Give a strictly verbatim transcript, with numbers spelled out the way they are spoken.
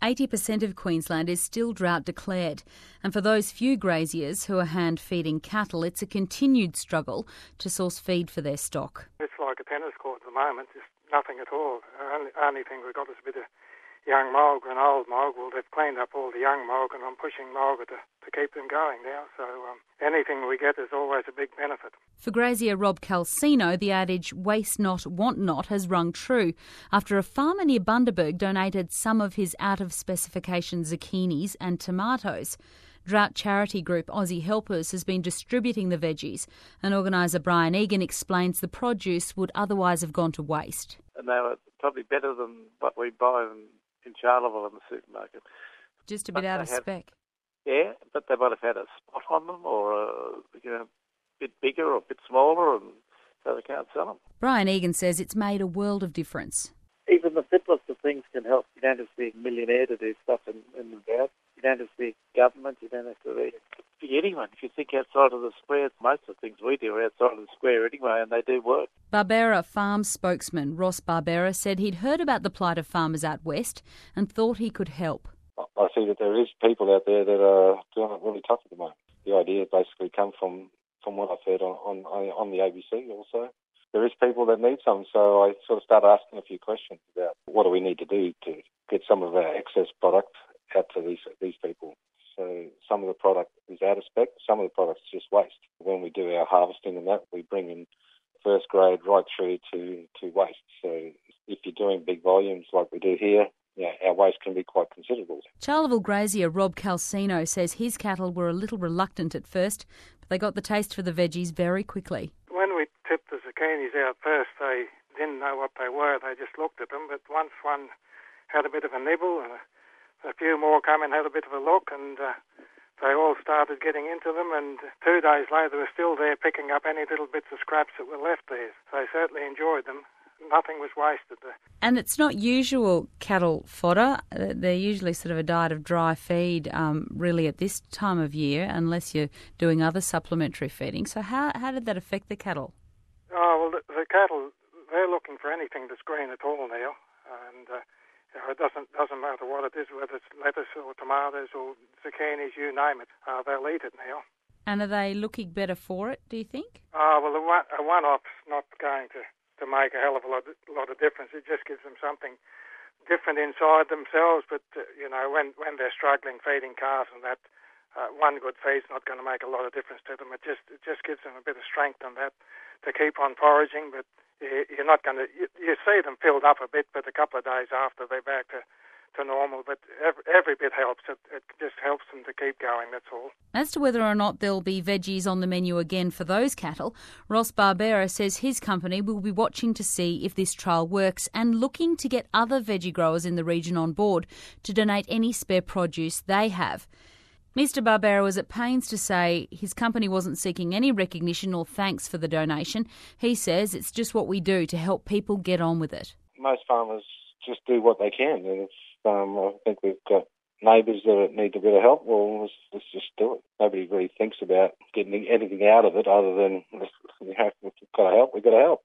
eighty percent of Queensland is still drought declared, and for those few graziers who are hand-feeding cattle, it's a continued struggle to source feed for their stock. It's like a tennis court at the moment, just nothing at all. The only, only thing we've got is a bit of young mulga and old mulga. Well, they've cleaned up all the young mulga and I'm pushing mulga to, to keep them going now. So um, anything we get is always a big benefit. For grazier Rob Calcino, the adage waste not, want not has rung true after a farmer near Bundaberg donated some of his out-of-specification zucchinis and tomatoes. Drought charity group Aussie Helpers has been distributing the veggies, and organiser Brian Egan explains the produce would otherwise have gone to waste. And they were probably better than what we buy in in Charleville in the supermarket. Just a bit but out of had, spec. Yeah, but they might have had a spot on them or a, you know, a bit bigger or a bit smaller, and so they can't sell them. Brian Egan says it's made a world of difference. Even the simplest of things can help. You don't have to be a millionaire to do stuff in, in the drought. You don't have to be government. You don't have to be, be anyone. If you think outside of the square, most of the things we do are outside of the square anyway, and they do work. Barbera Farms spokesman Ross Barbera said he'd heard about the plight of farmers out west and thought he could help. I see that there is people out there that are doing it really tough at the moment. The idea basically come from, from what I've heard on, on, on the A B C also. There is people that need some, so I sort of started asking a few questions about what do we need to do to get some of our excess product out to these these people. So some of the product is out of spec, some of the product is just waste. When we do our harvesting and that, we bring in first grade right through to, to waste. So if you're doing big volumes like we do here, yeah, our waste can be quite considerable. Charleville grazier Rob Calcino says his cattle were a little reluctant at first, but they got the taste for the veggies very quickly. When we tipped the zucchinis out first, they didn't know what they were. They just looked at them. But once one had a bit of a nibble and a, a few more come and had a bit of a look, and uh, they all started getting into them. And two days later, they were still there picking up any little bits of scraps that were left there. They certainly enjoyed them. Nothing was wasted there. And it's not usual cattle fodder. They're usually sort of a diet of dry feed um, really at this time of year, unless you're doing other supplementary feeding. So how how did that affect the cattle? Oh, well, the, the cattle, they're looking for anything that's green at all now. And uh, you know, it doesn't doesn't matter what it is, whether it's lettuce or tomatoes or zucchinis, you name it. Uh, they'll eat it now. And are they looking better for it, do you think? Oh, well, a, one, a one-off's not going to... to make a hell of a lot, lot of difference. It just gives them something different inside themselves. But, uh, you know, when, when they're struggling feeding calves and that, uh, one good feed's not going to make a lot of difference to them. It just it just gives them a bit of strength on that to keep on foraging. But you, you're not going to... You, you see them filled up a bit, but a couple of days after they're back to, to normal. But every, every bit helps. It, it just helps them to keep going, that's all. As to whether or not there'll be veggies on the menu again for those cattle, Ross Barbera says his company will be watching to see if this trial works and looking to get other veggie growers in the region on board to donate any spare produce they have. Mister Barbera was at pains to say his company wasn't seeking any recognition or thanks for the donation. He says it's just what we do to help people get on with it. Most farmers just do what they can, and if um, I think we've got neighbours that need a bit of help, well, let's, let's just do it. Nobody really thinks about getting anything out of it other than, you know, if we've got to help, we've got to help.